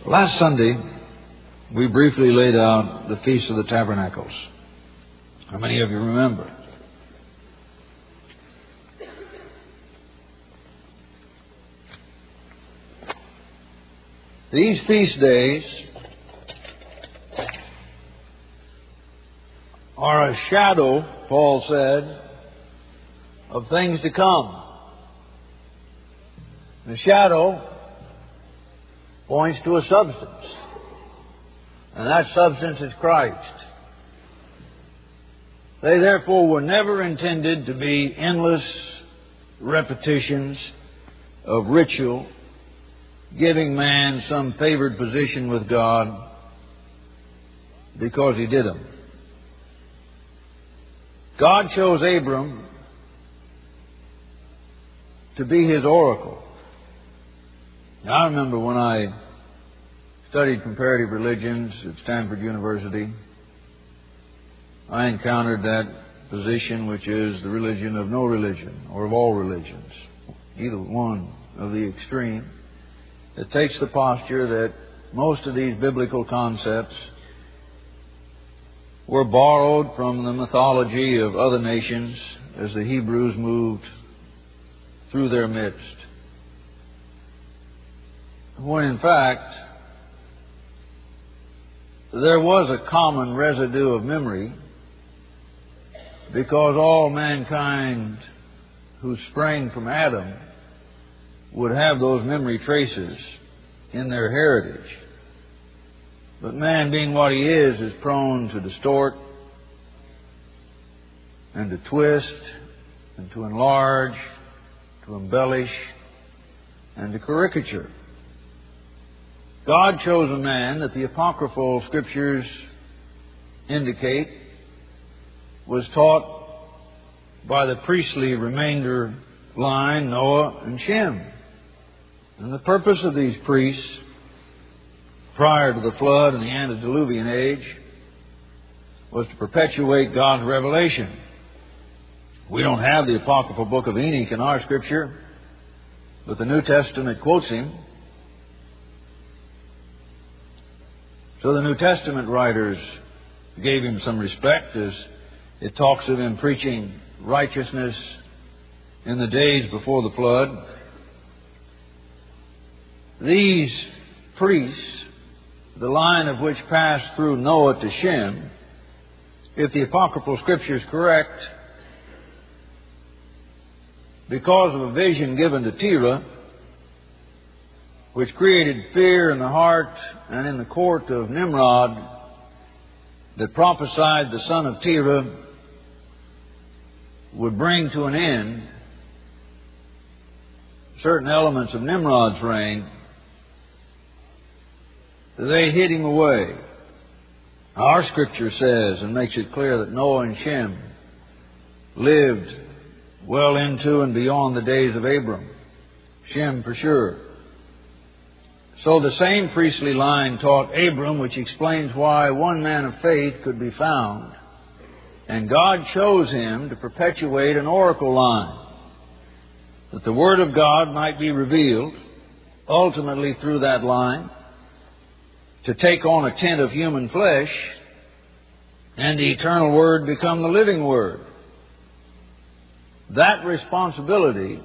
Last Sunday, we briefly laid out the Feast of the Tabernacles. How many of you remember? These feast days are a shadow, Paul said, of things to come. The shadow points to a substance, and that substance is Christ. They therefore were never intended to be endless repetitions of ritual, giving man some favored position with God because he did them. God chose Abram to be his oracle. Now, I remember when I studied comparative religions at Stanford University, I encountered that position, which is the religion of no religion, or of all religions, either one of the extreme. It takes the posture that most of these biblical concepts were borrowed from the mythology of other nations as the Hebrews moved through their midst, when in fact there was a common residue of memory, because all mankind who sprang from Adam would have those memory traces in their heritage. But man, being what he is prone to distort and to twist and to enlarge, to embellish and to caricature. God chose a man that the apocryphal scriptures indicate was taught by the priestly remainder line, Noah and Shem. And the purpose of these priests, prior to the flood and the antediluvian age, was to perpetuate God's revelation. We don't have the apocryphal book of Enoch in our scripture, but the New Testament quotes him. So the New Testament writers gave him some respect, as it talks of him preaching righteousness in the days before the flood. These priests, the line of which passed through Noah to Shem, if the apocryphal scripture is correct, because of a vision given to Terah, which created fear in the heart and in the court of Nimrod, that prophesied the son of Terah would bring to an end certain elements of Nimrod's reign, they hid him away. Our scripture says and makes it clear that Noah and Shem lived well into and beyond the days of Abram. Shem for sure. So the same priestly line taught Abram, which explains why one man of faith could be found. And God chose him to perpetuate an oracle line, that the Word of God might be revealed, ultimately through that line, to take on a tint of human flesh, and the eternal Word become the living Word. That responsibility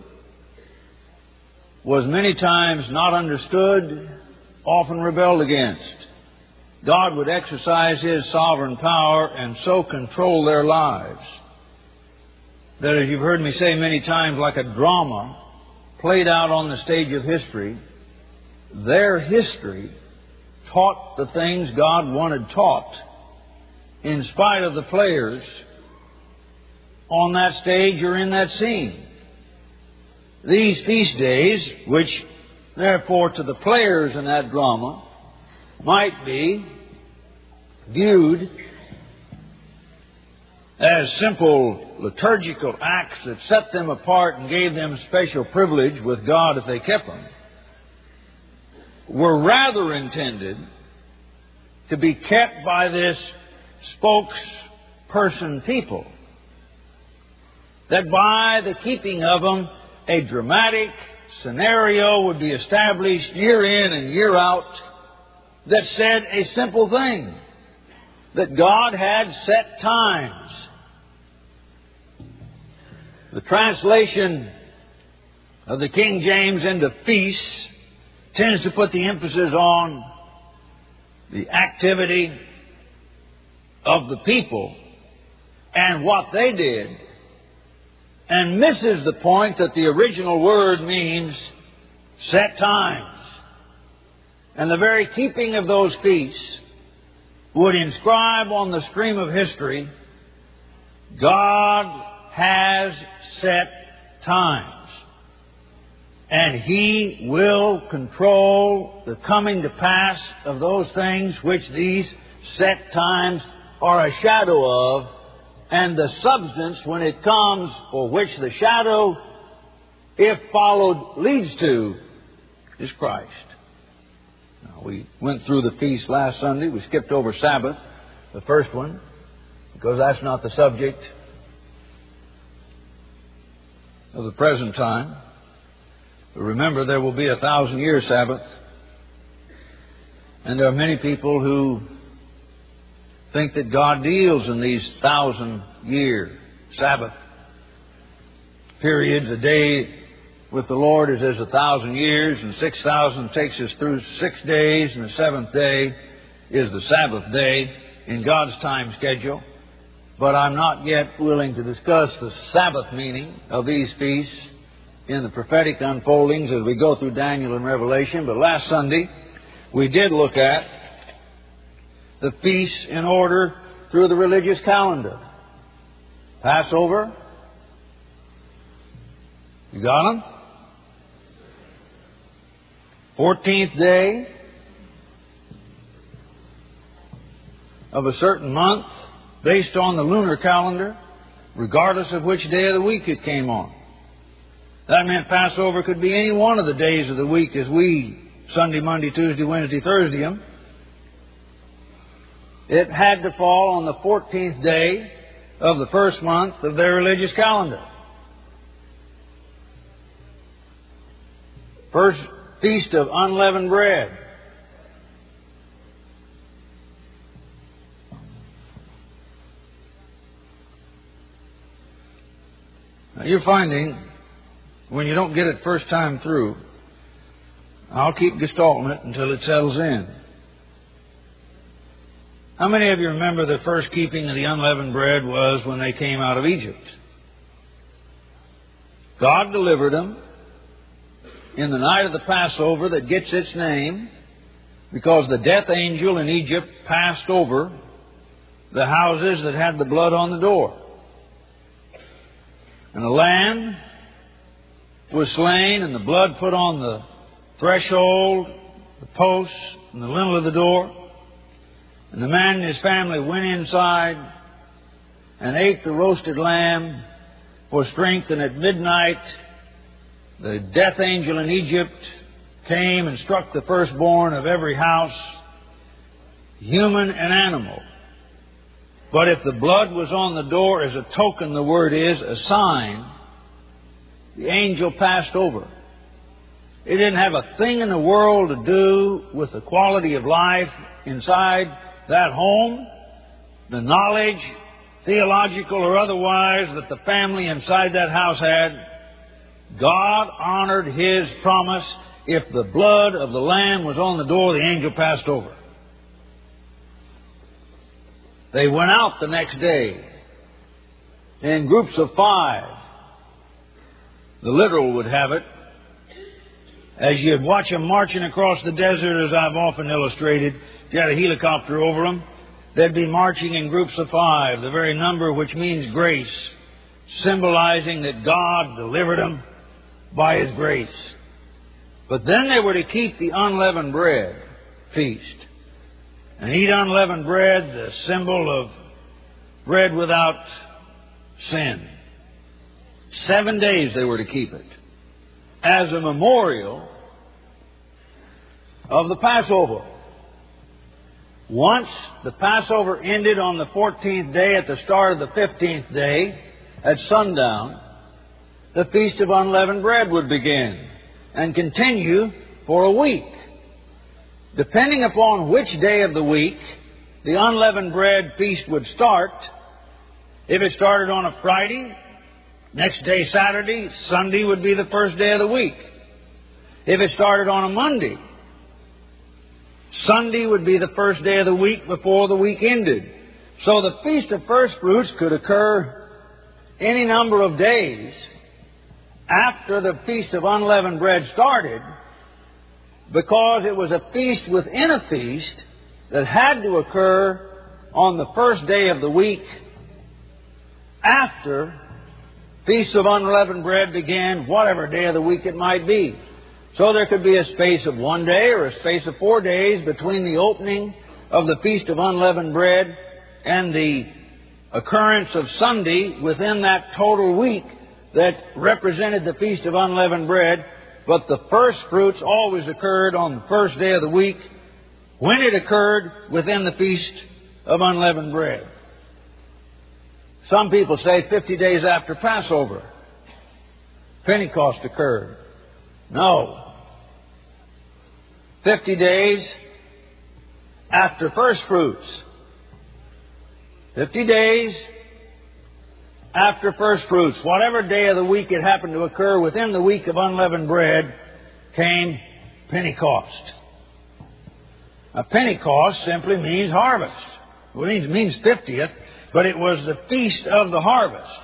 was many times not understood, often rebelled against. God would exercise His sovereign power and so control their lives that, as you've heard me say many times, like a drama played out on the stage of history, their history taught the things God wanted taught, in spite of the players on that stage or in that scene. These feast days, which therefore to the players in that drama might be viewed as simple liturgical acts that set them apart and gave them special privilege with God if they kept them, were rather intended to be kept by this spokesperson people, that by the keeping of them, a dramatic scenario would be established year in and year out that said a simple thing, that God had set times. The translation of the King James into feasts tends to put the emphasis on the activity of the people and what they did, and misses the point that the original word means set times. And the very keeping of those feasts would inscribe on the stream of history, God has set times, and He will control the coming to pass of those things which these set times are a shadow of, and the substance when it comes, for which the shadow, if followed, leads to, is Christ. Now, we went through the feast last Sunday. We skipped over Sabbath, the first one, because that's not the subject of the present time. But remember, there will be a 1,000-year Sabbath. And there are many people who think that God deals in these 1,000-year Sabbath periods. A day with the Lord is as 1,000 years, and 6,000 takes us through 6 days, and the seventh day is the Sabbath day in God's time schedule. But I'm not yet willing to discuss the Sabbath meaning of these feasts in the prophetic unfoldings as we go through Daniel and Revelation. But last Sunday, we did look at the feasts in order through the religious calendar. Passover. You got them? 14th day of a certain month based on the lunar calendar, regardless of which day of the week it came on. That meant Passover could be any one of the days of the week as we Sunday, Monday, Tuesday, Wednesday, Thursday them. It had to fall on the 14th day of the first month of their religious calendar. First feast of unleavened bread. Now you're finding, when you don't get it first time through, I'll keep gestalting it until it settles in. How many of you remember the first keeping of the unleavened bread was when they came out of Egypt? God delivered them in the night of the Passover that gets its name because the death angel in Egypt passed over the houses that had the blood on the door. And the lamb was slain and the blood put on the threshold, the posts, and the lintel of the door. And the man and his family went inside and ate the roasted lamb for strength. And at midnight, the death angel in Egypt came and struck the firstborn of every house, human and animal. But if the blood was on the door as a token, the word is, a sign, the angel passed over. It didn't have a thing in the world to do with the quality of life inside that home, the knowledge, theological or otherwise, that the family inside that house had. God honored His promise. If the blood of the lamb was on the door, the angel passed over. They went out the next day in groups of 5. The literal would have it. As you'd watch them marching across the desert, as I've often illustrated, if you had a helicopter over them, they'd be marching in groups of 5, the very number which means grace, symbolizing that God delivered them by His grace. But then they were to keep the unleavened bread feast and eat unleavened bread, the symbol of bread without sin. 7 days they were to keep it as a memorial of the Passover. Once the Passover ended on the 14th day, at the start of the 15th day, at sundown, the Feast of Unleavened Bread would begin and continue for a week. depending upon which day of the week the unleavened bread feast would start, if it started on a Friday, next day Saturday, Sunday would be the first day of the week. If it started on a Monday, Sunday would be the first day of the week before the week ended. So the Feast of First Fruits could occur any number of days after the Feast of Unleavened Bread started, because it was a feast within a feast that had to occur on the first day of the week after Feast of Unleavened Bread began, whatever day of the week it might be. So there could be a space of 1 day or a space of 4 days between the opening of the Feast of Unleavened Bread and the occurrence of Sunday within that total week that represented the Feast of Unleavened Bread. But the first fruits always occurred on the first day of the week when it occurred within the Feast of Unleavened Bread. Some people say 50 days after Passover, Pentecost occurred. No. 50 days after first fruits. 50 days after first fruits. Whatever day of the week it happened to occur within the week of unleavened bread came Pentecost. Now, Pentecost simply means harvest. Well, it means 50th, but it was the feast of the harvest.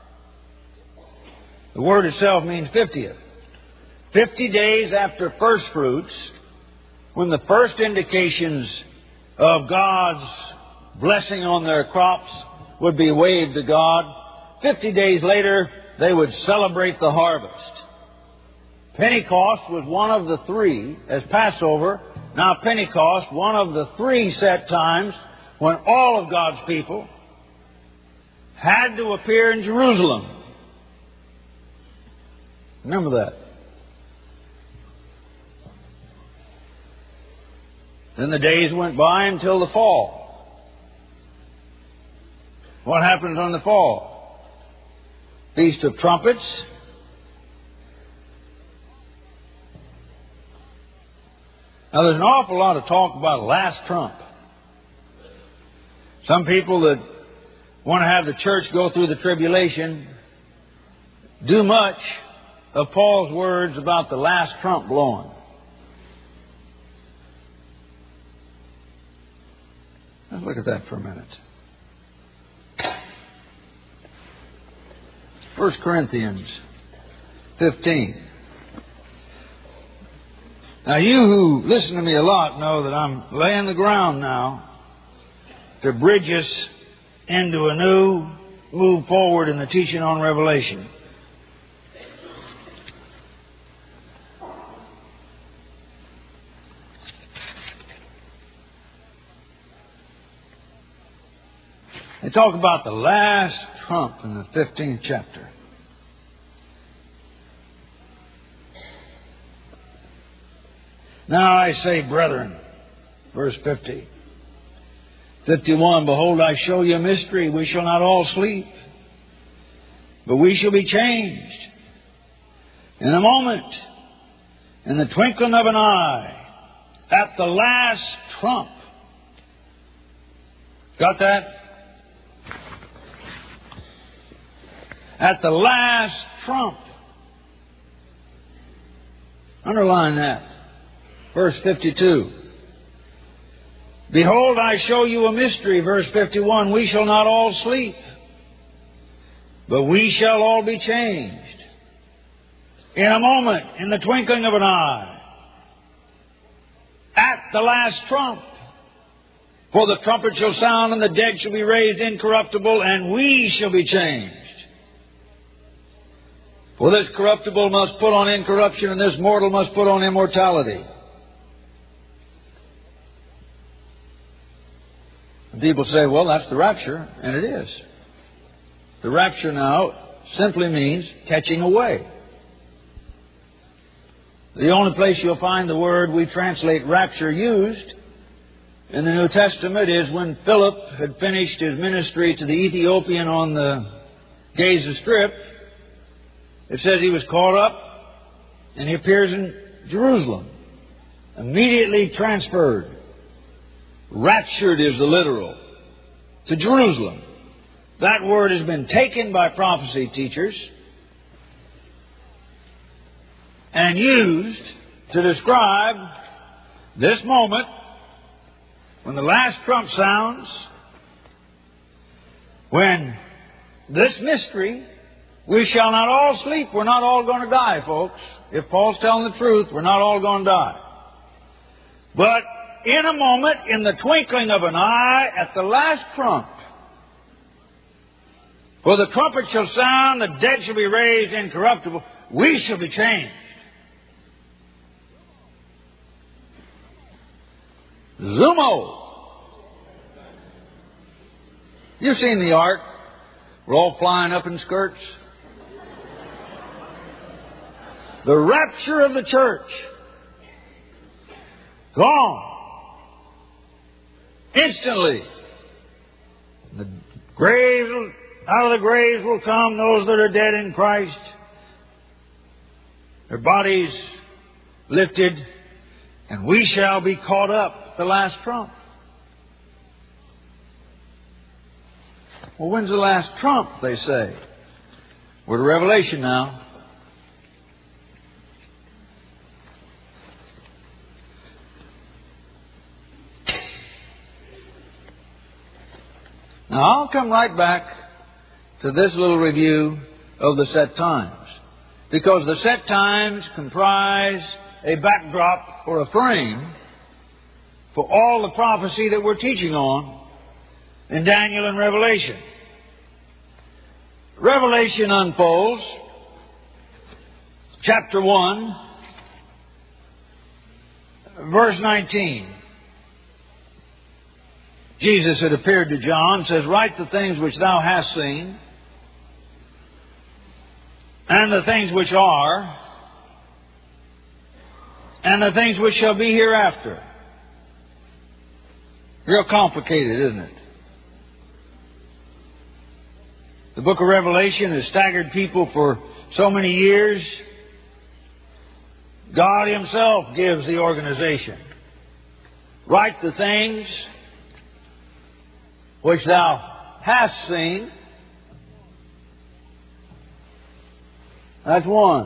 The word itself means 50th. 50 days after first fruits, when the first indications of God's blessing on their crops would be waved to God, 50 days later they would celebrate the harvest. Pentecost was one of the three, as Passover, now Pentecost, one of the three set times when all of God's people had to appear in Jerusalem. Remember that. Then the days went by until the fall. What happens on the fall? Feast of Trumpets. Now there's an awful lot of talk about last trump. Some people that want to have the church go through the tribulation do much of Paul's words about the last trump blowing. Let's look at that for a minute. 1 Corinthians 15. Now, you who listen to me a lot know that I'm laying the ground now to bridge us into a new move forward in the teaching on Revelation. They talk about the last trump in the 15th chapter. Now I say, brethren, verse 50. 51, behold, I show you a mystery. We shall not all sleep, but we shall be changed in a moment, in the twinkling of an eye, at the last trump. Got that? At the last trump. Underline that. Verse 52. Behold, I show you a mystery. Verse 51. We shall not all sleep, but we shall all be changed in a moment, in the twinkling of an eye, at the last trump. For the trumpet shall sound, and the dead shall be raised incorruptible, and we shall be changed. For this corruptible must put on incorruption, and this mortal must put on immortality. And people say, well, that's the rapture, and it is. The rapture now simply means catching away. The only place you'll find the word we translate rapture used in the New Testament is when Philip had finished his ministry to the Ethiopian on the Gaza Strip. It says he was caught up and he appears in Jerusalem. immediately transferred. Raptured is the literal. To Jerusalem. That word has been taken by prophecy teachers and used to describe this moment when the last trump sounds, when this mystery, we shall not all sleep. We're not all going to die, folks. If Paul's telling the truth, we're not all going to die. But in a moment, in the twinkling of an eye, at the last trump, for the trumpet shall sound, the dead shall be raised incorruptible, we shall be changed. Zumo! You've seen the ark. We're all flying up in skirts. The rapture of the church. Gone. Instantly. The graves, out of the graves will come those that are dead in Christ. Their bodies lifted, and we shall be caught up at the last trump. Well, when's the last trump, they say? We're to Revelation now. Now, I'll come right back to this little review of the set times, because the set times comprise a backdrop or a frame for all the prophecy that we're teaching on in Daniel and Revelation. Revelation unfolds, chapter 1, verse 19. Jesus had appeared to John, says, "Write the things which thou hast seen, and the things which are, and the things which shall be hereafter." Real complicated, isn't it? The book of Revelation has staggered people for so many years. God Himself gives the organization. Write the things which thou hast seen. That's one.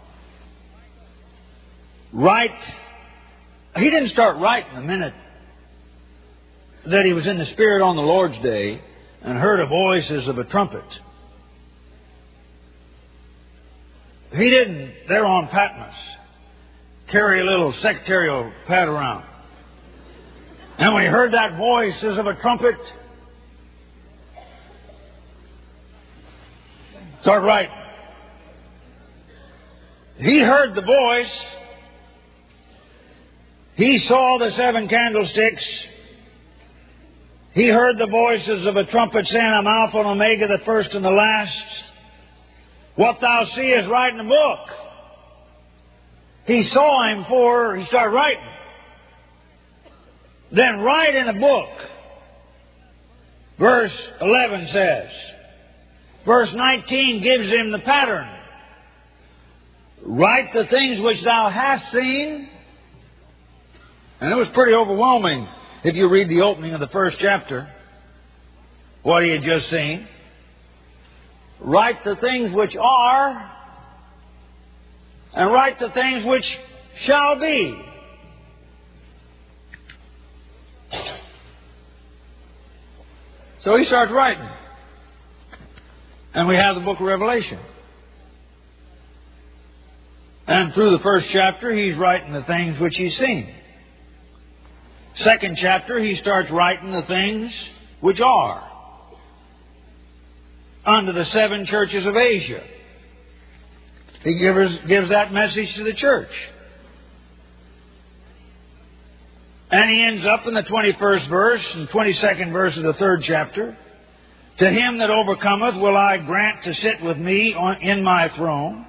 Write. He didn't start writing the minute that he was in the Spirit on the Lord's day and heard a voice as of a trumpet. He didn't, there on Patmos, carry a little secretarial pad around. And when he heard that voice as of a trumpet, start writing. He heard the voice. He saw the 7 candlesticks. He heard the voices of a trumpet saying, "I'm Alpha and Omega, the first and the last. What thou seest, write in the book." He saw Him before he started writing. Then write in a book. Verse 11 says. Verse 19 gives him the pattern. Write the things which thou hast seen. And it was pretty overwhelming if you read the opening of the first chapter, what he had just seen. Write the things which are, and write the things which shall be. So he starts writing. And we have the book of Revelation. And through the first chapter, he's writing the things which he's seen. Second chapter, he starts writing the things which are unto the 7 churches of Asia. He gives that message to the church. And he ends up in the 21st verse and 22nd verse of the 3rd chapter. "To him that overcometh will I grant to sit with me in my throne,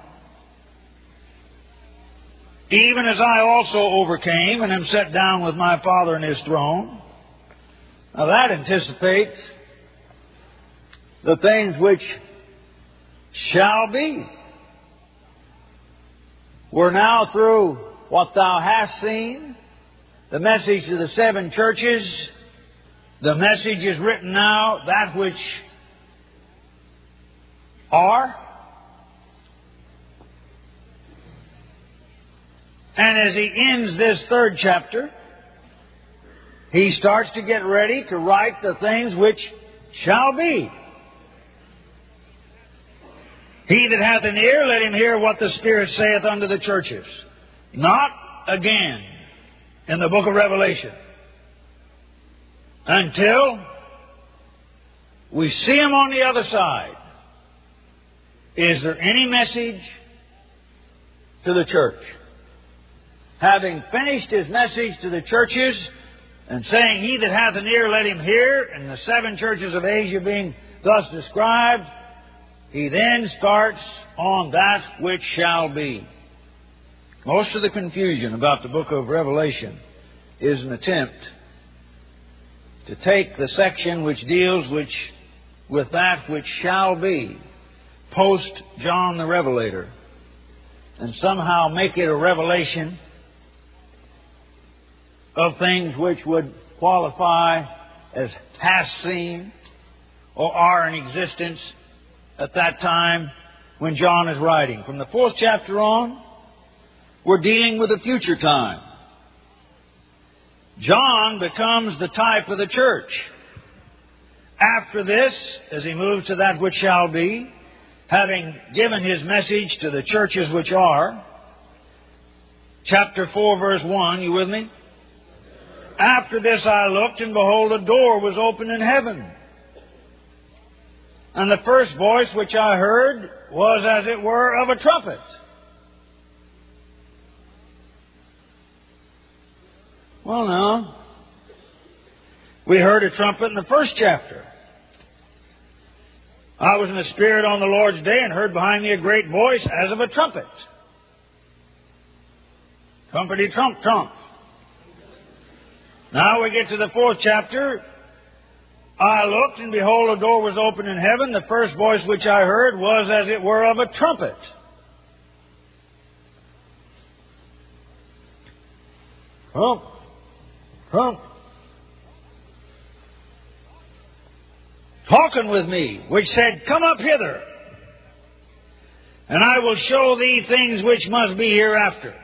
even as I also overcame and am set down with my Father in His throne." Now that anticipates the things which shall be. We're now through what thou hast seen the message to the 7 churches. The message is written now, that which are. And as he ends this 3rd chapter, he starts to get ready to write the things which shall be. He that hath an ear, let him hear what the Spirit saith unto the churches. Not again in the book of Revelation until we see him on the other side. Is there any message to the church? Having finished his message to the churches and saying, he that hath an ear, let him hear, and the 7 churches of Asia being thus described, he then starts on that which shall be. Most of the confusion about the book of Revelation is an attempt to take the section which deals with that which shall be, post John the Revelator, and somehow make it a revelation of things which would qualify as past seen or are in existence at that time when John is writing. From the 4th chapter on, we're dealing with a future time. John becomes the type of the church. After this, as he moves to that which shall be, having given his message to the churches which are, chapter 4, verse 1, you with me? After this I looked, and behold, a door was opened in heaven. And the first voice which I heard was as it were of a trumpet. Well, now, we heard a trumpet in the 1st chapter. I was in the Spirit on the Lord's day and heard behind me a great voice as of a trumpet. Trumpety trump trump. Now we get to the 4th chapter. I looked, and behold, a door was opened in heaven. The first voice which I heard was as it were of a trumpet. Trump, trump. Talking with me, which said, come up hither, and I will show thee things which must be hereafter.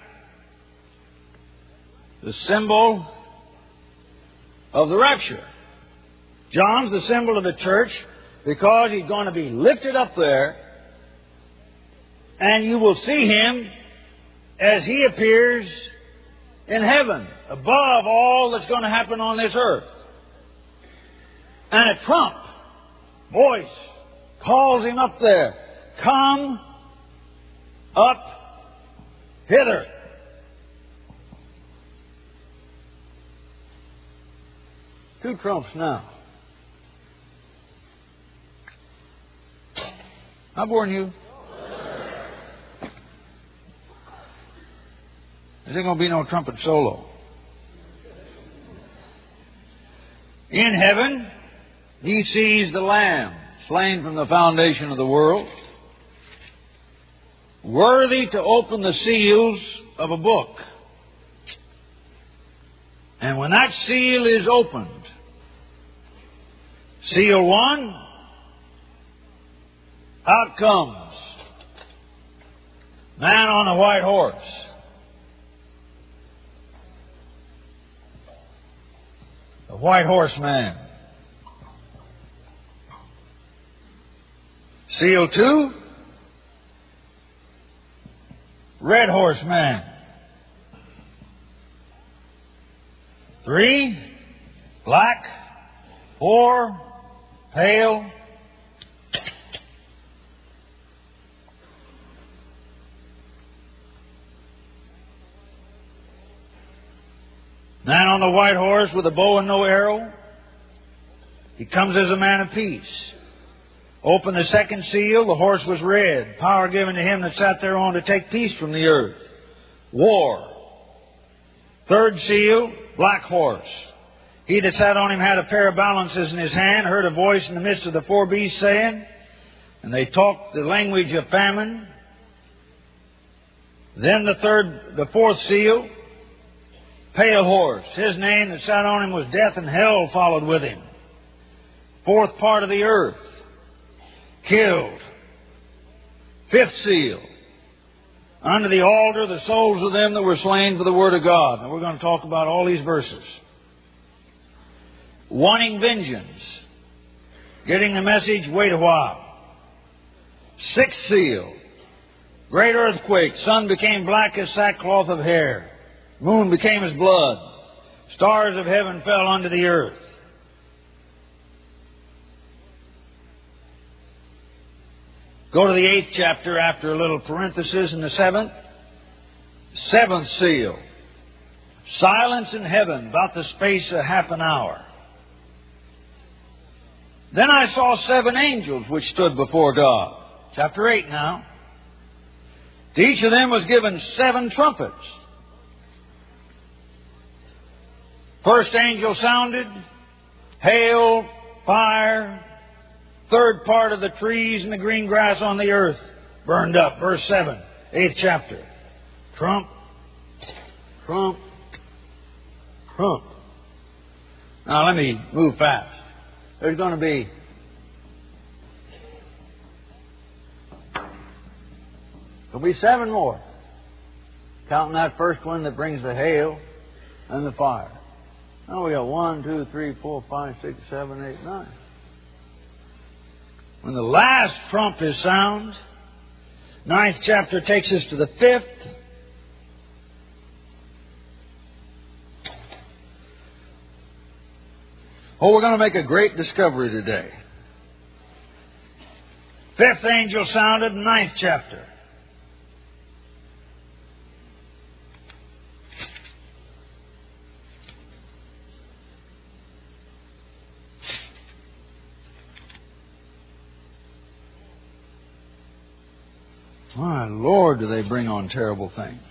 The symbol of the rapture. John's the symbol of the church because he's going to be lifted up there, and you will see him as he appears in heaven, above all that's going to happen on this earth. And a trump voice calls him up there. Come up hither. Two trumps now. I warn you. There ain't going to be no trumpet solo. In heaven, he sees the Lamb slain from the foundation of the world, worthy to open the seals of a book. And when that seal is opened, seal 1, out comes man on a white horse. The white horseman. Seal 2, red horseman. 3, black. 4, pale. 9 on the white horse with a bow and no arrow. He comes as a man of peace. Open the second seal, the horse was red. Power given to him that sat thereon to take peace from the earth. War. Third seal, black horse. He that sat on him had a pair of balances in his hand, heard a voice in the midst of the 4 beasts saying, and they talked the language of famine. Then the 4th seal, pale horse. His name that sat on him was Death, and hell followed with him. Fourth part of the earth killed. Fifth seal. Under the altar, the souls of them that were slain for the Word of God. Now we're going to talk about all these verses. Wanting vengeance. Getting the message, wait a while. Sixth seal. Great earthquake. Sun became black as sackcloth of hair. Moon became as blood. Stars of heaven fell unto the earth. Go to the 8th chapter after a little parenthesis in the 7th. Seventh seal. Silence in heaven about the space of half an hour. Then I saw 7 angels which stood before God. Chapter 8 now. To each of them was given 7 trumpets. First angel sounded. Hail, fire. Third part of the trees and the green grass on the earth burned up. Verse 7, 8th chapter. Trump, trump, trump. Now let me move fast. There's going to be there'll be 7 more. Counting that first one that brings the hail and the fire. Now we got 1, 2, 3, 4, 5, 6, 7, 8, 9. When the last trump is sound, 9th chapter takes us to the 5th. Oh, we're going to make a great discovery today. 5th angel sounded, 9th chapter. My Lord, do they bring on terrible things.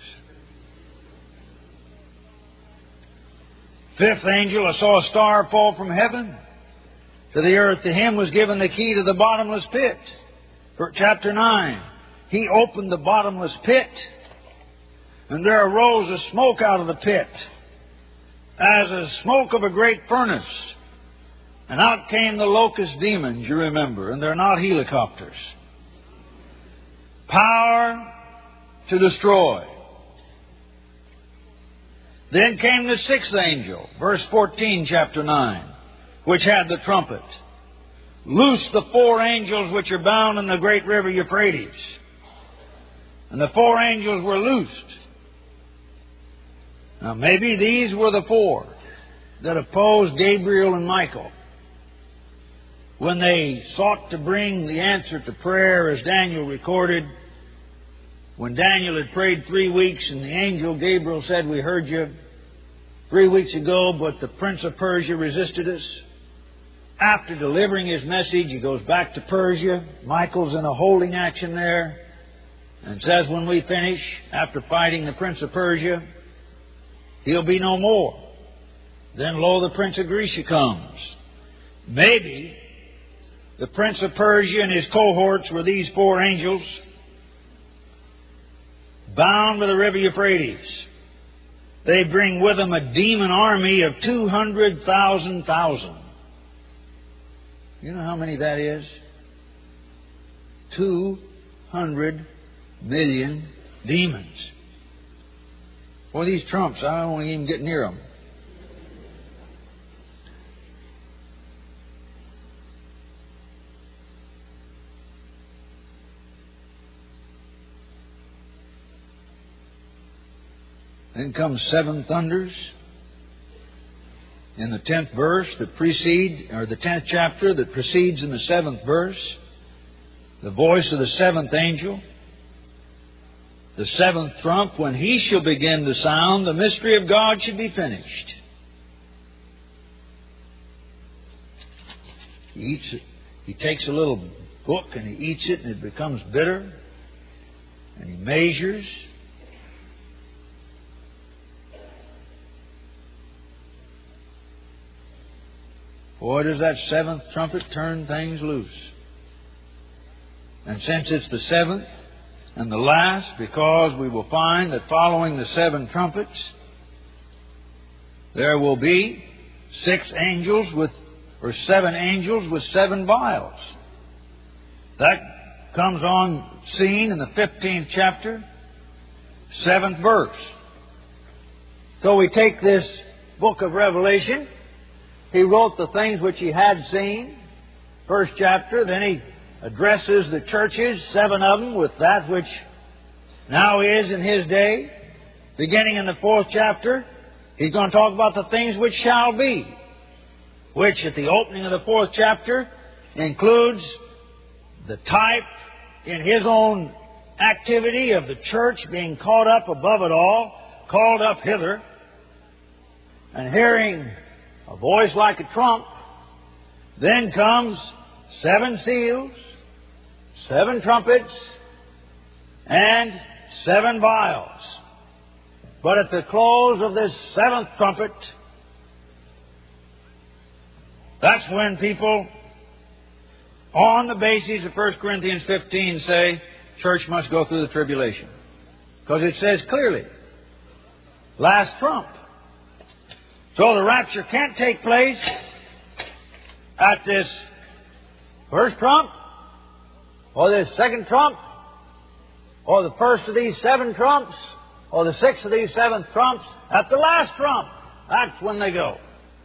5th angel, I saw a star fall from heaven to the earth. To him was given the key to the bottomless pit. For chapter 9, he opened the bottomless pit, and there arose a smoke out of the pit, as the smoke of a great furnace. And out came the locust demons, you remember, and they're not helicopters. Power to destroy. Then came the 6th angel, verse 14, chapter 9, which had the trumpet. Loose the 4 angels which are bound in the great river Euphrates. And the 4 angels were loosed. Now maybe these were the 4 that opposed Gabriel and Michael when they sought to bring the answer to prayer, as Daniel recorded. When Daniel had prayed 3 weeks and the angel Gabriel said, we heard you 3 weeks ago, but the prince of Persia resisted us. After delivering his message, he goes back to Persia. Michael's in a holding action there and says when we finish, after fighting the prince of Persia, he'll be no more. Then lo, the prince of Grecia comes. Maybe the prince of Persia and his cohorts were these 4 angels bound by the river Euphrates. They bring with them a demon army of 200,000. You know how many that is? 200 million demons. Boy, these trumps, I don't want to even get near them. Then comes 7 thunders in the 10th verse that precede, or the 10th chapter that precedes in the 7th verse. The voice of the 7th angel. The 7th trump, when he shall begin to sound, the mystery of God should be finished. He eats it. He takes a little book and he eats it and it becomes bitter. And he measures. Boy, does that 7th trumpet turn things loose. And since it's the 7th and the last, because we will find that following the 7 trumpets, there will be 7 angels with 7 vials. That comes on scene in the 15th chapter, 7th verse. So we take this book of Revelation. He wrote the things which he had seen, first chapter. Then he addresses the churches, 7 of them, with that which now is in his day. Beginning in the 4th chapter, he's going to talk about the things which shall be, which at the opening of the 4th chapter includes the type in his own activity of the church being caught up above it all, called up hither, and hearing a voice like a trump. Then comes 7 seals, 7 trumpets, and 7 vials. But at the close of this 7th trumpet, that's when people, on the basis of 1 Corinthians 15, say, church must go through the tribulation. Because it says clearly, last trump. So the rapture can't take place at this first trump, or this second trump, or the first of these 7 trumps, or the 6th of these 7th trumps. At the last trump, that's when they go.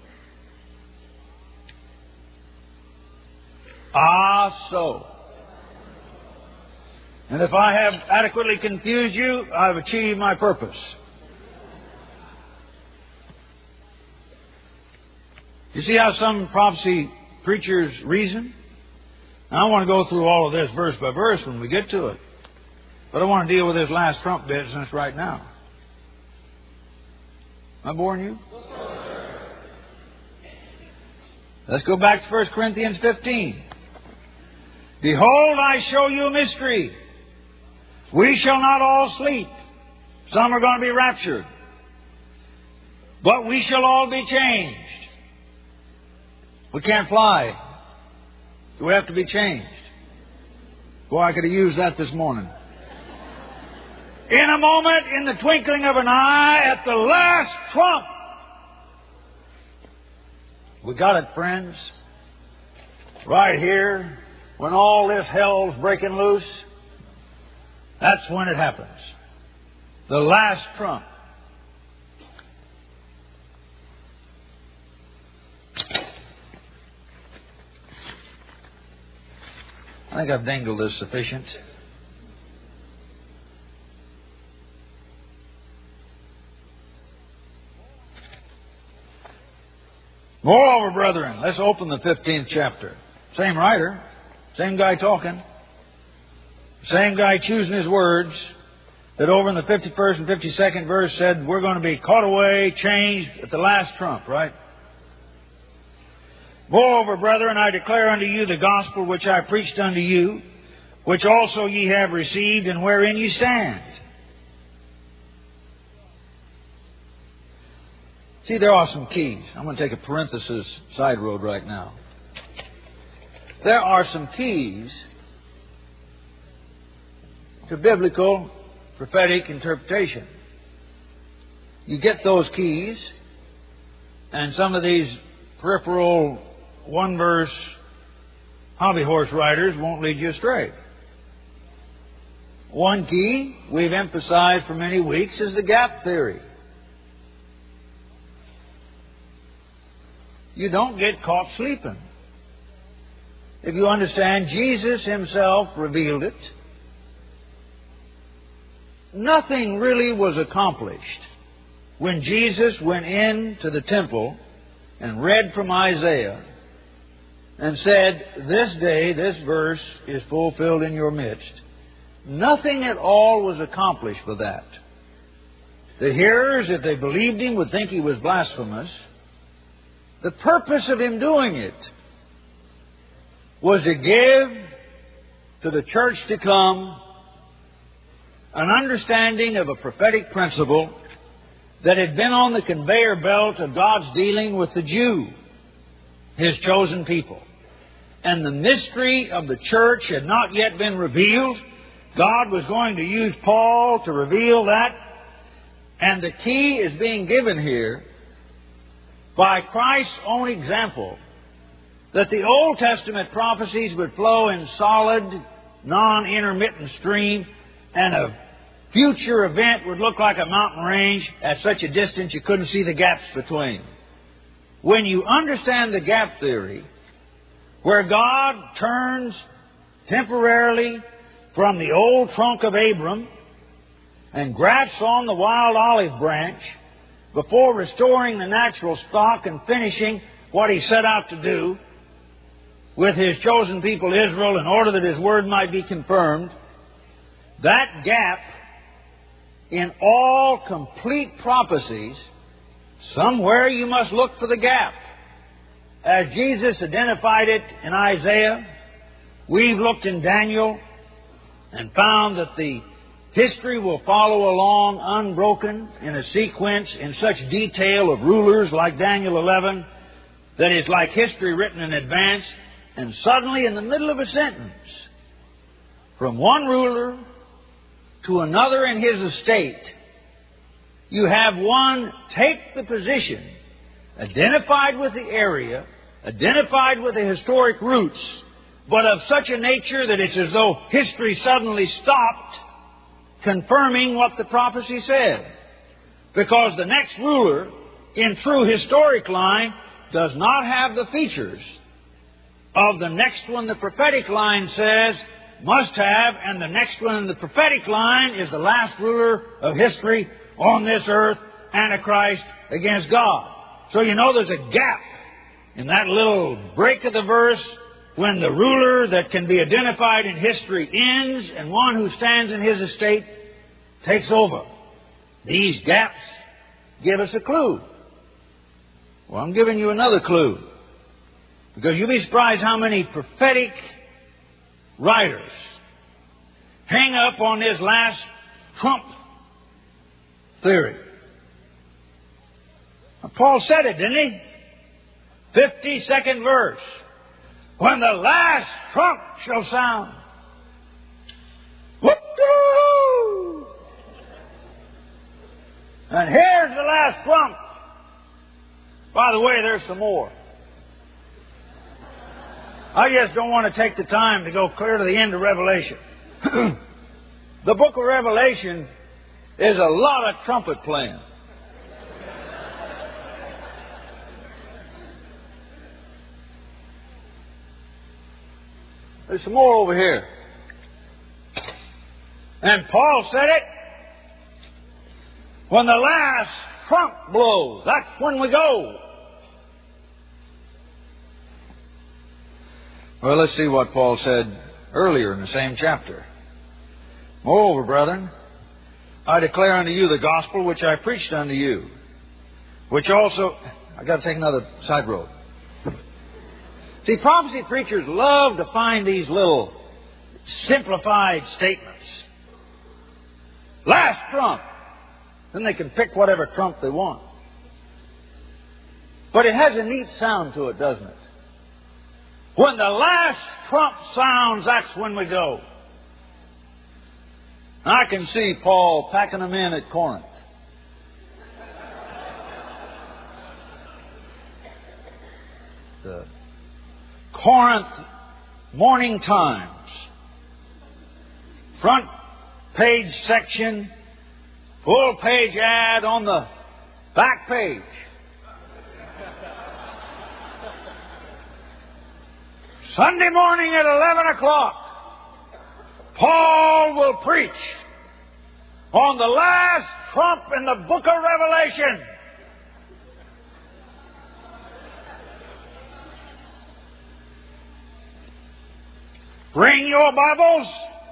So. And if I have adequately confused you, I've achieved my purpose. You see how some prophecy preachers reason? Now, I want to go through all of this verse by verse when we get to it. But I want to deal with this last trump business right now. Am I boring you? Let's go back to 1 Corinthians 15. Behold, I show you a mystery. We shall not all sleep. Some are going to be raptured. But we shall all be changed. We can't fly. So we have to be changed. Boy, I could have used that this morning. In a moment, in the twinkling of an eye, at the last trump. We got it, friends. Right here, when all this hell's breaking loose, that's when it happens. The last trump. I think I've dangled this sufficient. Moreover, brethren, let's open the 15th chapter. Same writer, same guy talking, same guy choosing his words, that over in the 51st and 52nd verse said we're going to be caught away, changed at the last trump, right? Moreover, brethren, I declare unto you the gospel which I preached unto you, which also ye have received, and wherein ye stand. See, there are some keys. I'm going to take a parenthesis side road right now. There are some keys to biblical prophetic interpretation. You get those keys, and some of these peripheral one-verse hobby horse riders won't lead you astray. One key we've emphasized for many weeks is the gap theory. You don't get caught sleeping. If you understand, Jesus Himself revealed it. Nothing really was accomplished when Jesus went into the temple and read from Isaiah and said, this day, this verse is fulfilled in your midst. Nothing at all was accomplished for that. The hearers, if they believed Him, would think He was blasphemous. The purpose of Him doing it was to give to the church to come an understanding of a prophetic principle that had been on the conveyor belt of God's dealing with the Jew, His chosen people. And the mystery of the church had not yet been revealed. God was going to use Paul to reveal that. And the key is being given here by Christ's own example, that the Old Testament prophecies would flow in solid, non-intermittent stream, and a future event would look like a mountain range at such a distance you couldn't see the gaps between. When you understand the gap theory, where God turns temporarily from the old trunk of Abram and grafts on the wild olive branch before restoring the natural stock and finishing what He set out to do with His chosen people Israel in order that His Word might be confirmed, that gap in all complete prophecies, somewhere you must look for the gap. As Jesus identified it in Isaiah, we've looked in Daniel and found that the history will follow along unbroken in a sequence in such detail of rulers like Daniel 11 that it's like history written in advance. And suddenly, in the middle of a sentence, from one ruler to another in his estate, you have one take the position, identified with the area, identified with the historic roots, but of such a nature that it's as though history suddenly stopped confirming what the prophecy said. Because the next ruler, in true historic line, does not have the features of the next one the prophetic line says must have, and the next one in the prophetic line is the last ruler of history on this earth, Antichrist against God. So you know there's a gap in that little break of the verse when the ruler that can be identified in history ends and one who stands in his estate takes over. These gaps give us a clue. Well, I'm giving you another clue, because you'll be surprised how many prophetic writers hang up on this last trump theory. Now, Paul said it, didn't he? 52nd verse. When the last trump shall sound. Whoop-doo! And here's the last trump. By the way, there's some more. I just don't want to take the time to go clear to the end of Revelation. The book of Revelation is a lot of trumpet playing. There's some more over here. And Paul said it. When the last trump blows, that's when we go. Well, let's see what Paul said earlier in the same chapter. Moreover, brethren, I declare unto you the gospel which I preached unto you, which also... I've got to take another side road. See, prophecy preachers love to find these little simplified statements. Last trump. Then they can pick whatever trump they want. But it has a neat sound to it, doesn't it? When the last trump sounds, that's when we go. I can see Paul packing them in at Corinth. The Corinth Morning Times. Front page section, full page ad on the back page. Sunday morning at 11 o'clock, Paul will preach on the last trump in the book of Revelation. Bring your Bibles.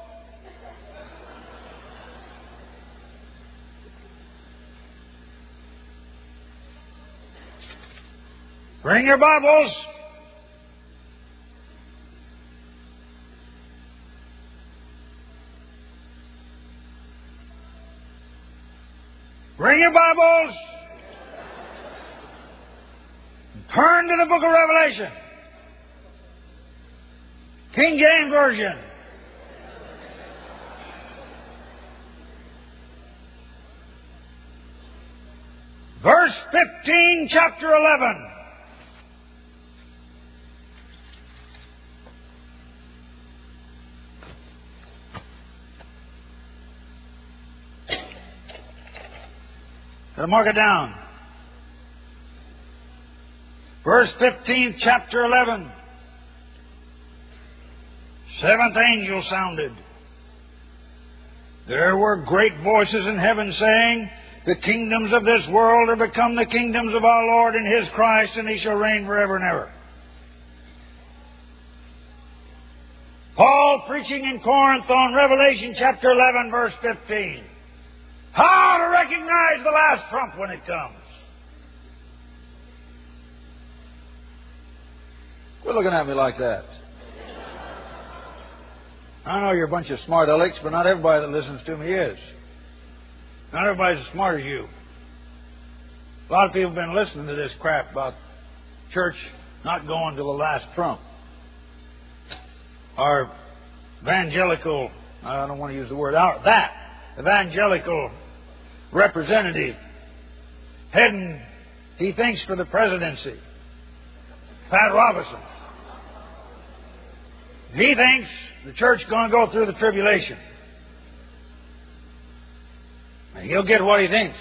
Bring your Bibles. Bring your Bibles. Turn to the book of Revelation. King James Version. Verse Verse 15, chapter 11. Gotta mark it down. Verse 15, chapter 11. Seventh angel sounded. There were great voices in heaven saying, the kingdoms of this world are become the kingdoms of our Lord and His Christ, and He shall reign forever and ever. Paul preaching in Corinth on Revelation chapter 11, verse 15. How to recognize the last trump when it comes. Quit looking at me like that. I know you're a bunch of smart alecks, but not everybody that listens to me is. Not everybody's as smart as you. A lot of people have been listening to this crap about church not going to the last trump. Our evangelical, I don't want to use the word, evangelical representative heading, he thinks, for the presidency, Pat Robertson. He thinks the church is going to go through the tribulation. And he'll get what he thinks.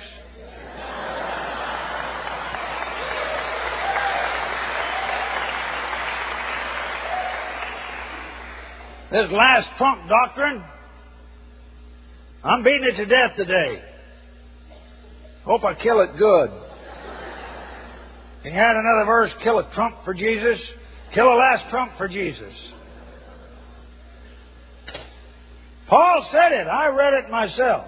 This last trump doctrine, I'm beating it to death today. Hope I kill it good. Can you add another verse? Kill a trump for Jesus. Kill a last trump for Jesus. Paul said it. I read it myself.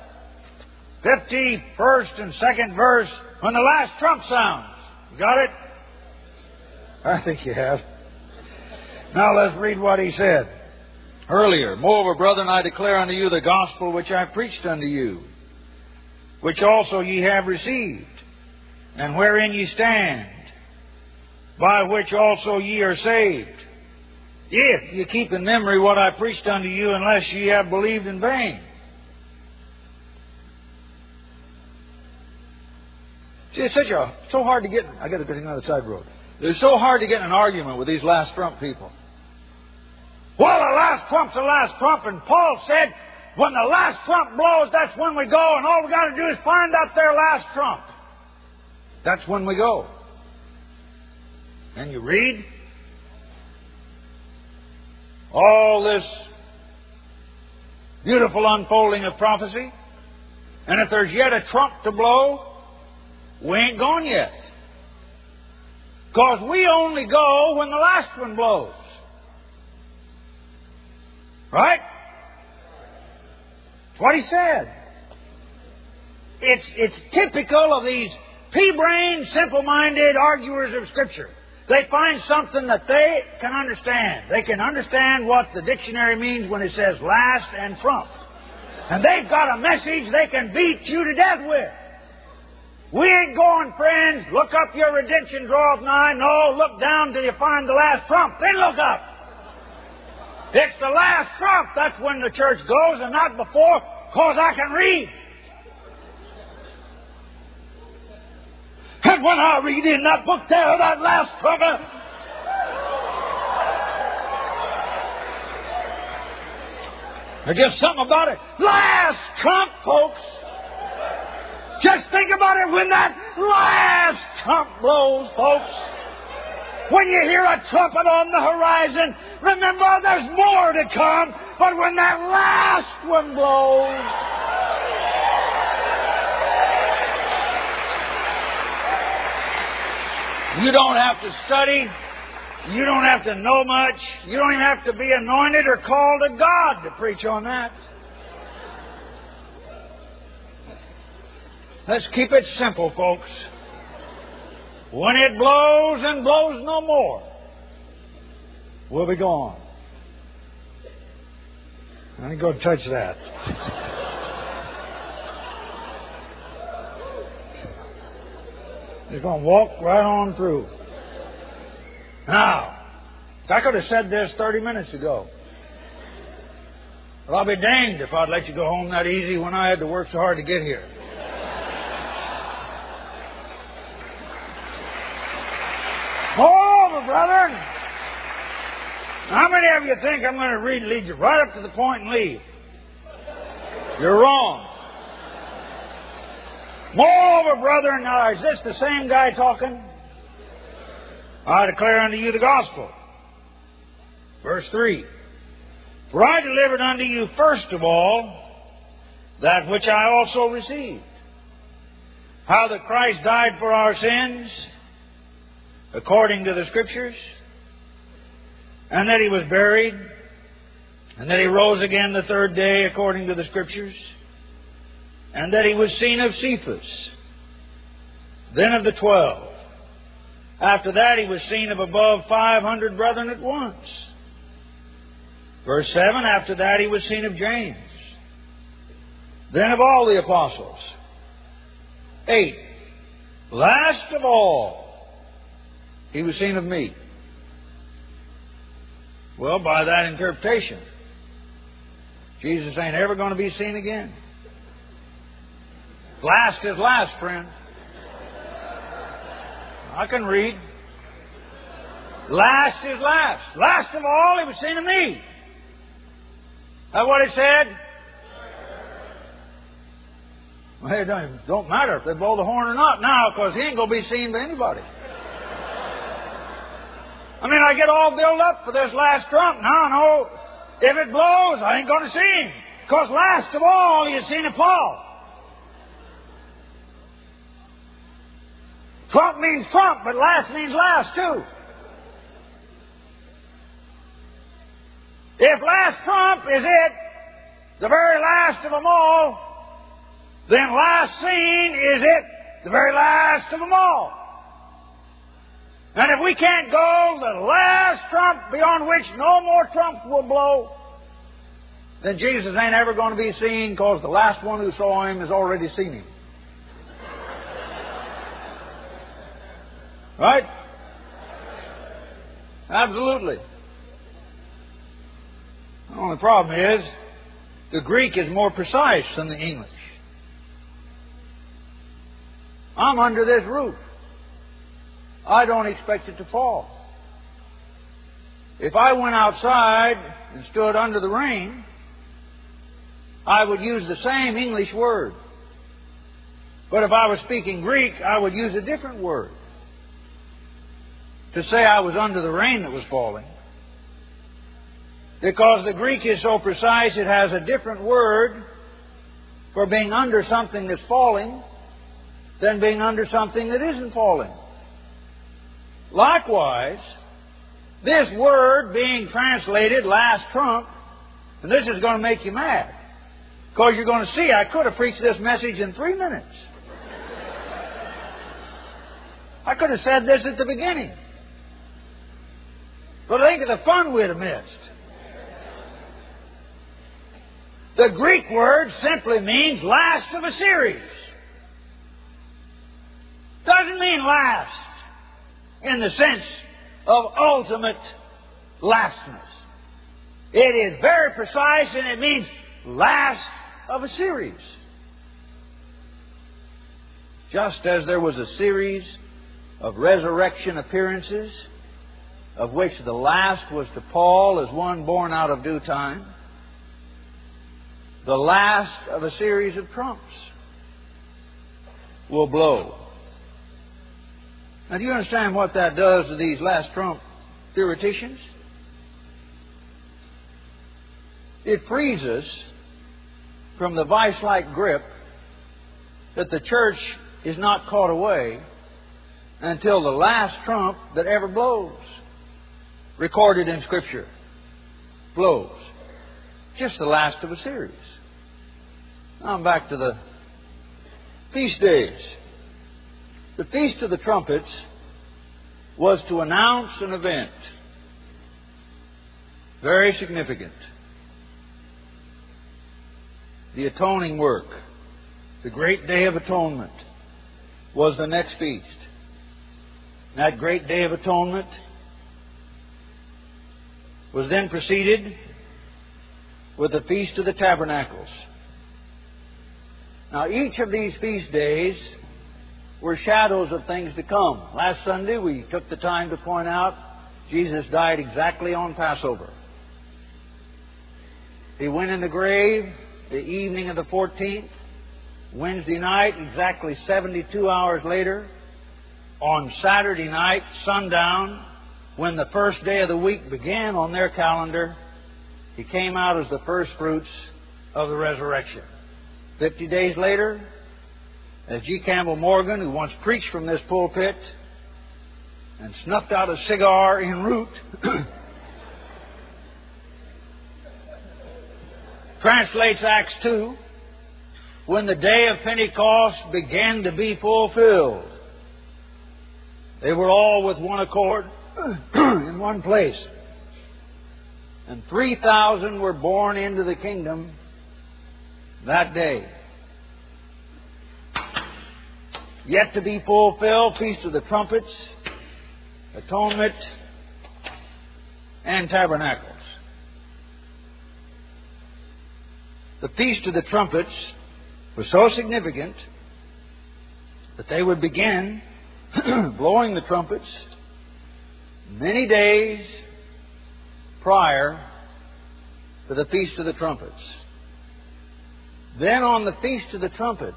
51st and 2nd verse, when the last trump sounds. You got it? I think you have. Now let's read what he said earlier. Moreover, brethren, I declare unto you the gospel which I preached unto you, which also ye have received, and wherein ye stand, by which also ye are saved, if you keep in memory what I preached unto you, unless ye have believed in vain. See, it's so hard to get. I got to get another side road. It's so hard to get in an argument with these last trump people. Well, the last trump's the last trump, and Paul said, when the last trump blows, that's when we go, and all we got to do is find out their last trump. That's when we go. And you read all this beautiful unfolding of prophecy, and if there's yet a trump to blow, we ain't gone yet. Because we only go when the last one blows. Right? That's what he said. It's typical of these pea-brained, simple-minded arguers of Scripture. They find something that they can understand. They can understand what the dictionary means when it says last and trump. And they've got a message they can beat you to death with. We ain't going, friends, look up your redemption draweth nigh. No, look down till you find the last trump. Then look up. It's the last trump. That's when the church goes, and not before, because I can read. And when I read in that book there, that last trumpet, there's just something about it. Last trump, folks. Just think about it when that last trump blows, folks. When you hear a trumpet on the horizon, remember there's more to come. But when that last one blows, you don't have to study. You don't have to know much. You don't even have to be anointed or called of God to preach on that. Let's keep it simple, folks. When it blows and blows no more, we'll be gone. I ain't going to touch that. Just going to walk right on through. Now, I could have said this 30 minutes ago. Well, I'll be danged if I'd let you go home that easy when I had to work so hard to get here. Moreover, brethren, how many of you think I'm going to lead you right up to the point and leave? You're wrong. Moreover, brethren, now is this the same guy talking? I declare unto you the gospel. Verse 3. For I delivered unto you first of all that which I also received. How that Christ died for our sins, according to the Scriptures, and that He was buried, and that He rose again the third day, according to the Scriptures, and that He was seen of Cephas, then of the 12. After that He was seen of above 500 brethren at once. Verse 7, after that He was seen of James, then of all the apostles. 8, last of all, He was seen of me. Well, by that interpretation, Jesus ain't ever going to be seen again. Last is last, friend. I can read. Last is last. Last of all, He was seen of me. That's what it said? Well, it don't matter if they blow the horn or not now, because He ain't going to be seen by anybody. I mean, I get all built up for this last trump. Now, no, if it blows, I ain't going to see Him. Because last of all, He had seen of Paul. Trump means trump, but last means last, too. If last trump is it, the very last of them all, then last seen is it, the very last of them all. And if we can't go the last trump beyond which no more trumps will blow, then Jesus ain't ever going to be seen, because the last one who saw Him has already seen Him. Right? Absolutely. The only problem is the Greek is more precise than the English. I'm under this roof. I don't expect it to fall. If I went outside and stood under the rain, I would use the same English word. But if I was speaking Greek, I would use a different word to say I was under the rain that was falling. Because the Greek is so precise, it has a different word for being under something that's falling than being under something that isn't falling. Likewise, this word being translated last trump, and this is going to make you mad, because you're going to see I could have preached this message in 3 minutes. I could have said this at the beginning. But think of the fun we'd have missed. The Greek word simply means last of a series. Doesn't mean last in the sense of ultimate lastness. It is very precise, and it means last of a series. Just as there was a series of resurrection appearances, of which the last was to Paul as one born out of due time, the last of a series of trumps will blow. Now, do you understand what that does to these last trump theoreticians? It frees us from the vice-like grip that the church is not caught away until the last trump that ever blows, recorded in Scripture, blows. Just the last of a series. Now I'm back to the feast days. The Feast of the Trumpets was to announce an event very significant. The atoning work, the great day of atonement, was the next feast. That great day of atonement was then preceded with the Feast of the Tabernacles. Now, each of these feast days were shadows of things to come. Last Sunday we took the time to point out Jesus died exactly on Passover. He went in the grave the evening of the 14th. Wednesday night, exactly 72 hours later, on Saturday night, sundown, when the first day of the week began on their calendar, He came out as the first fruits of the resurrection. 50 days later, as G. Campbell Morgan, who once preached from this pulpit and snuffed out a cigar en route, translates Acts 2, when the day of Pentecost began to be fulfilled, they were all with one accord in one place. And 3,000 were born into the kingdom that day. Yet to be fulfilled, Feast of the Trumpets, Atonement, and Tabernacles. The Feast of the Trumpets was so significant that they would begin blowing the trumpets many days prior to the Feast of the Trumpets. Then on the Feast of the Trumpets,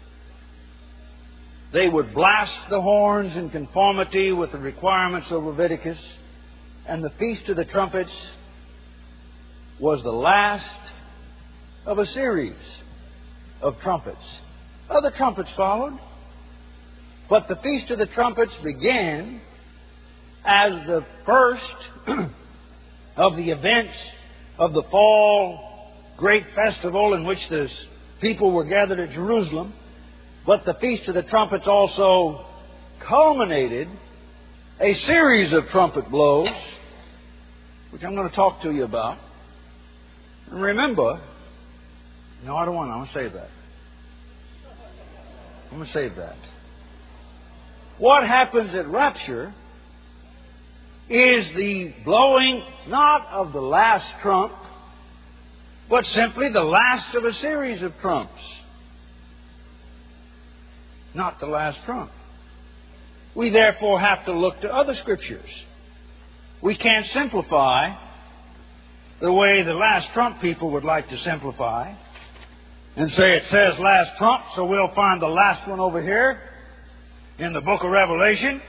they would blast the horns in conformity with the requirements of Leviticus, and the Feast of the Trumpets was the last of a series of trumpets. Other trumpets followed, but the Feast of the Trumpets began as the first of the events of the fall great festival in which the people were gathered at Jerusalem. But the Feast of the Trumpets also culminated a series of trumpet blows, which I'm going to talk to you about. And remember, no, I don't want to. I'm going to save that. I'm going to save that. What happens at rapture is the blowing not of the last trump, but simply the last of a series of trumps. Not the last trump. We therefore have to look to other scriptures. We can't simplify the way the last trump people would like to simplify and say it says last trump, so we'll find the last one over here in the book of Revelation,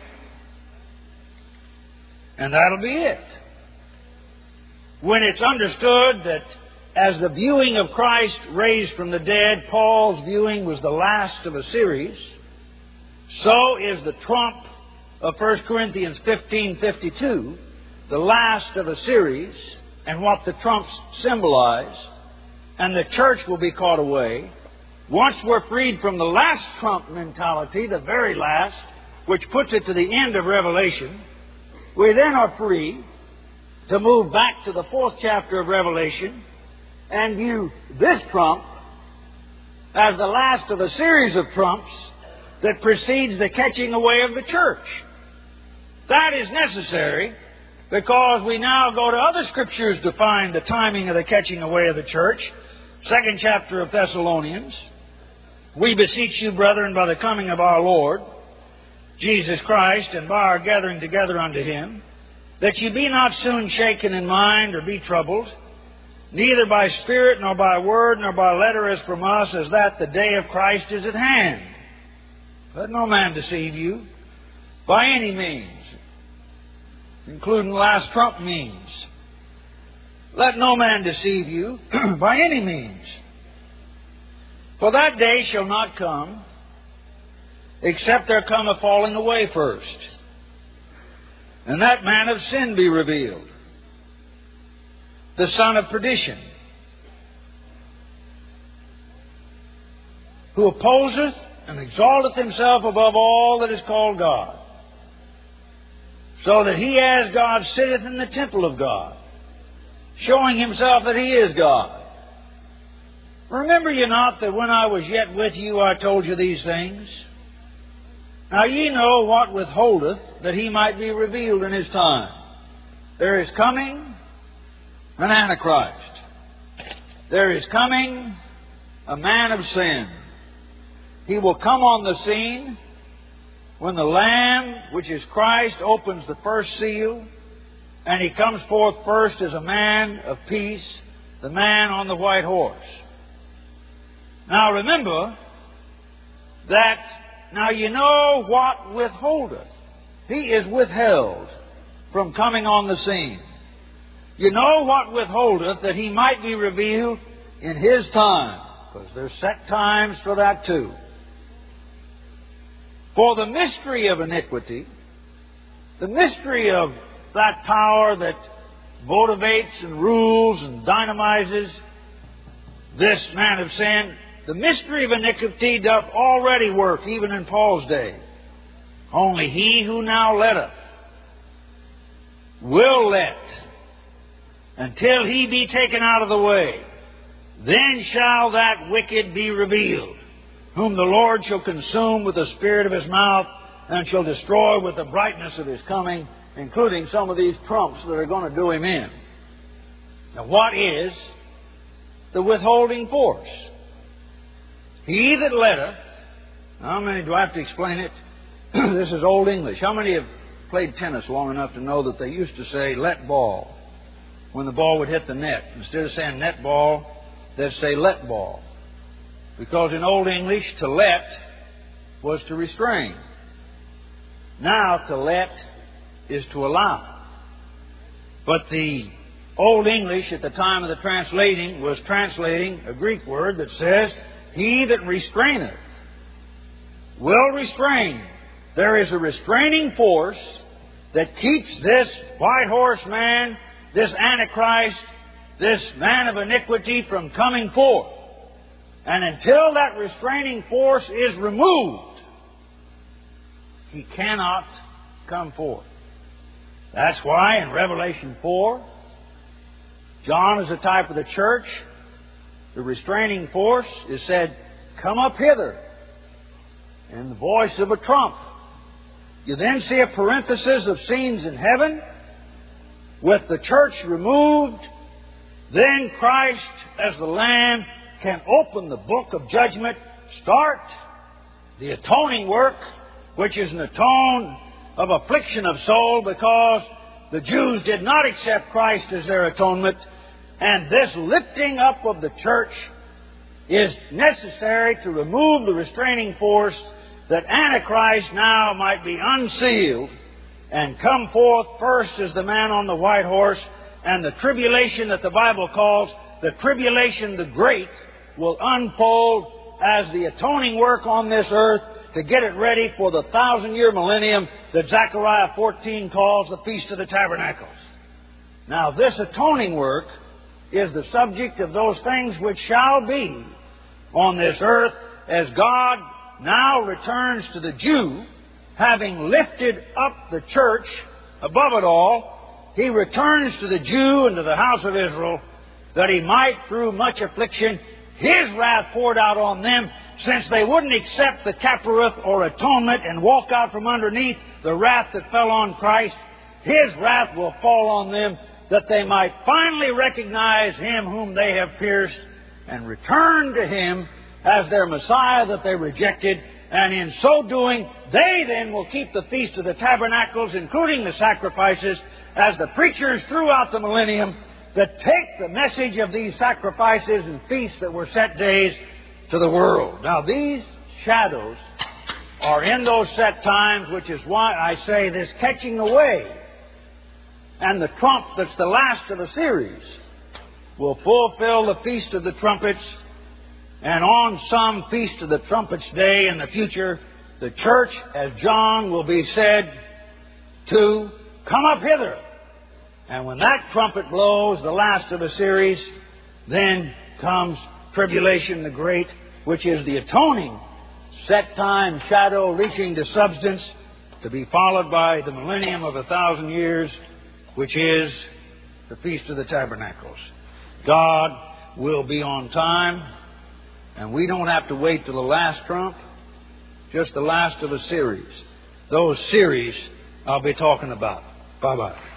and that'll be it. When it's understood that as the viewing of Christ raised from the dead, Paul's viewing was the last of a series, so is the trump of 1 Corinthians 15:52 the last of a series, and what the trumps symbolize, and the church will be caught away. Once we're freed from the last trump mentality, the very last, which puts it to the end of Revelation, we then are free to move back to the 4th chapter of Revelation and view this trump as the last of a series of trumps that precedes the catching away of the church. That is necessary because we now go to other scriptures to find the timing of the catching away of the church. 2nd chapter of Thessalonians. We beseech you, brethren, by the coming of our Lord Jesus Christ, and by our gathering together unto Him, that ye be not soon shaken in mind or be troubled, neither by spirit, nor by word, nor by letter as from us, as that the day of Christ is at hand. Let no man deceive you by any means, including last trump means. Let no man deceive you by any means. For that day shall not come, except there come a falling away first, and that man of sin be revealed, the son of perdition, who opposeth and exalteth himself above all that is called God, so that he as God sitteth in the temple of God, showing himself that he is God. Remember ye not that when I was yet with you I told you these things? Now ye know what withholdeth, that he might be revealed in his time. There is coming an Antichrist. There is coming a man of sin. He will come on the scene when the Lamb, which is Christ, opens the first seal, and He comes forth first as a man of peace, the man on the white horse. Now remember that, now you know what withholdeth. He is withheld from coming on the scene. You know what withholdeth, that He might be revealed in His time, because there's set times for that too. For the mystery of iniquity, the mystery of that power that motivates and rules and dynamizes this man of sin, the mystery of iniquity doth already work, even in Paul's day. Only he who now letteth will let, until he be taken out of the way. Then shall that wicked be revealed, whom the Lord shall consume with the spirit of His mouth, and shall destroy with the brightness of His coming, including some of these trumps that are going to do Him in. Now, what is the withholding force? He that letteth. How many do I have to explain it? This is Old English. How many have played tennis long enough to know that they used to say let ball when the ball would hit the net? Instead of saying net ball, they'd say let ball. Because in Old English, to let was to restrain. Now, to let is to allow. But the Old English at the time of the translating was translating a Greek word that says, he that restraineth will restrain. There is a restraining force that keeps this white horse man, this Antichrist, this man of iniquity from coming forth. And until that restraining force is removed, he cannot come forth. That's why in Revelation 4, John is a type of the church. The restraining force is said, come up hither, in the voice of a trump. You then see a parenthesis of scenes in heaven with the church removed. Then Christ, as the Lamb, can open the book of judgment, start the atoning work, which is an atone of affliction of soul, because the Jews did not accept Christ as their atonement. And this lifting up of the church is necessary to remove the restraining force, that Antichrist now might be unsealed and come forth first as the man on the white horse, and the tribulation that the Bible calls the tribulation the great will unfold as the atoning work on this earth to get it ready for the 1,000-year millennium that Zechariah 14 calls the Feast of the Tabernacles. Now, this atoning work is the subject of those things which shall be on this earth as God now returns to the Jew, having lifted up the church above it all. He returns to the Jew and to the house of Israel, that He might, through much affliction, His wrath poured out on them, since they wouldn't accept the Kappareth or atonement and walk out from underneath the wrath that fell on Christ. His wrath will fall on them, that they might finally recognize Him whom they have pierced and return to Him as their Messiah that they rejected. And in so doing, they then will keep the Feast of the Tabernacles, including the sacrifices, as the preachers throughout the millennium that take the message of these sacrifices and feasts that were set days to the world. Now, these shadows are in those set times, which is why I say this catching away and the trump that's the last of the series will fulfill the Feast of the Trumpets. And on some Feast of the Trumpets day in the future, the church, as John will be said to, come up hither. And when that trumpet blows, the last of a series, then comes tribulation the great, which is the atoning set time shadow reaching to substance, to be followed by the millennium of 1,000 years, which is the Feast of the Tabernacles. God will be on time, and we don't have to wait till the last trump, just the last of a series. Those series I'll be talking about. Bye-bye.